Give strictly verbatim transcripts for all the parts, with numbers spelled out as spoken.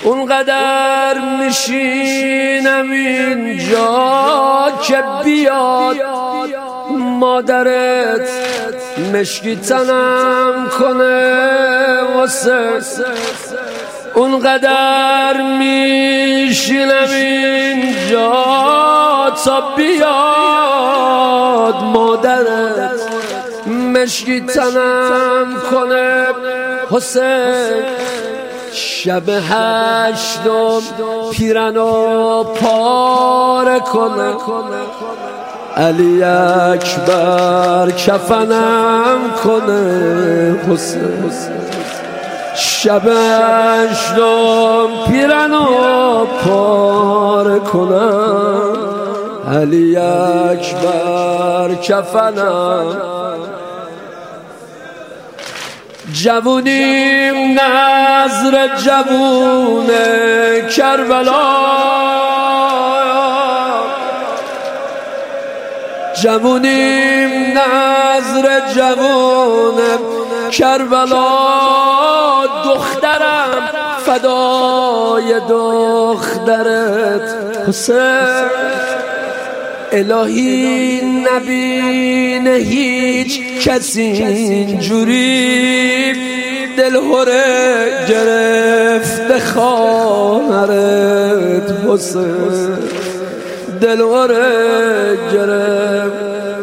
اونقدر میشینم اینجا که بیاد مادرت مشکی تنم کنه واسه. اونقدر میشینم اینجا تا بیاد مادرت مشکی تنم کنه حسین. شب هشتم پیرنو پاره کنه، علی اکبر کفنم کنه حسین. شب هشتم پیرنو پاره کنم، علی اکبر کفنم. جوونیم نظر جوون کربلا، جوونیم نظر جوون کربلا. دخترم فدای دخترت حسین. الهی نبینه هیچ کسی اینجوری، دلهره گرفته خواهرت حسین، دلهره گرفت.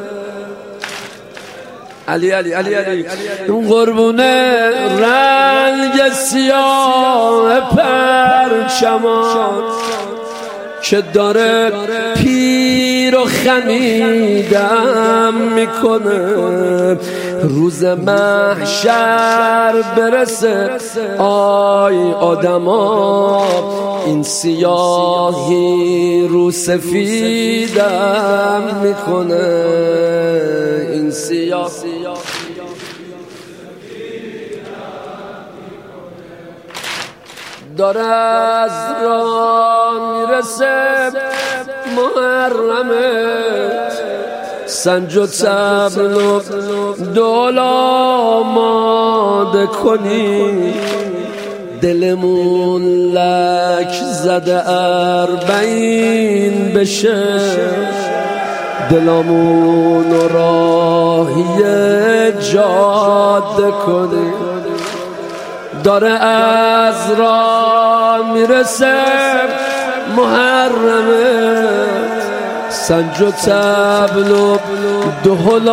علی علی علی علی قربونه رنگ سیاه پرچمان که داره پیر و خمیدم میکنه. روز محشر برسه آی آدما، این سیاهی رو سفیدم میکنه. این سیاه داره از راه میرسه محرمت، سنج و طبل و دول آماده کنی. دلمون لک زده اربعین بشه، دلمون راهی جاده کنی. داره از راه میرسه محرمت، سنج و طبل و دهل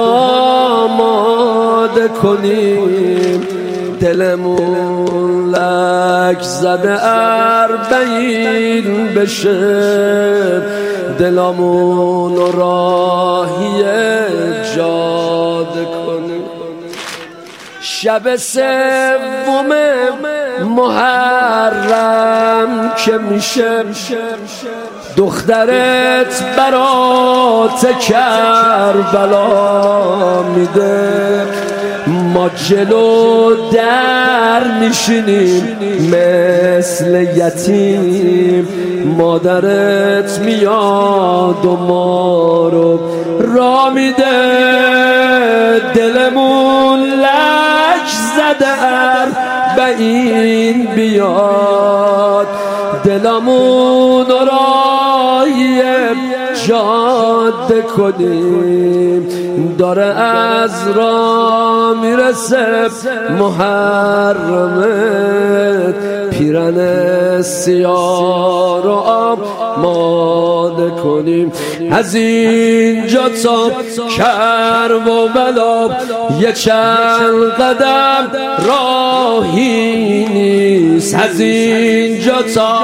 آماده کنیم. دلمون لک زده اربعین بشه، دلمون راهی جاده کنیم. شب سوم محرم که میشه، دخترت برات کربلا میده. ما جلو در میشینیم مثل یتیم، مادرت میاد و ما رو را میده. دلمون لک زده اربعین بیاد، دلمون راهی جاده کنیم. داره از راه میرسه محرمت، پیرن سیاه رو آماده کنیم. از اینجا تا کرب و بلا یه چند قدم راهی نیست. از اینجا تا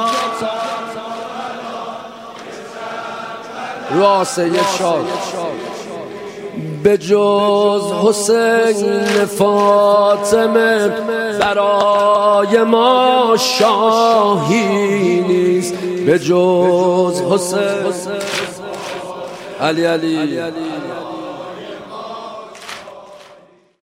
راسه یه شاد به جز حسین فاطمه برای ما شاهی نیست. به جز حسین علی علی